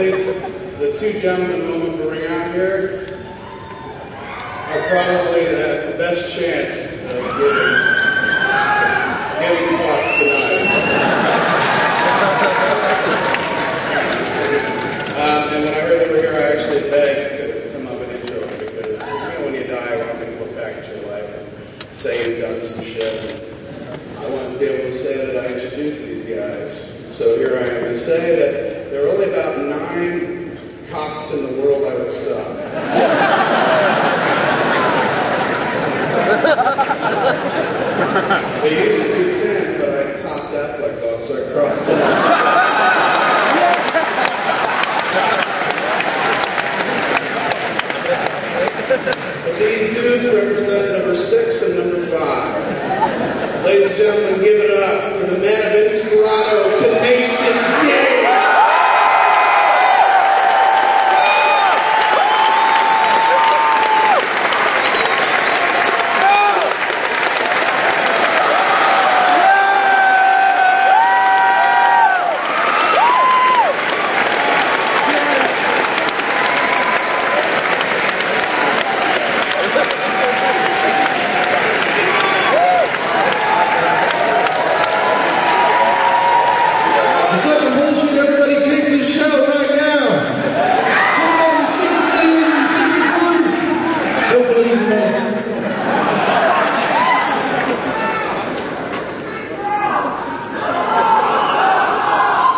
think the two gentlemen who I'm going to bring out here are probably the best chance of getting caught tonight. And when I heard they were here, I actually begged to come up and intro them because when you die, you're not going to look back at your life and say you've done some shit. I wanted to be able to say that I introduced these guys. So here I am to say that there are only about 9 cocks in the world I would suck. They used to be 10, but I topped Affleck off, so I crossed it out.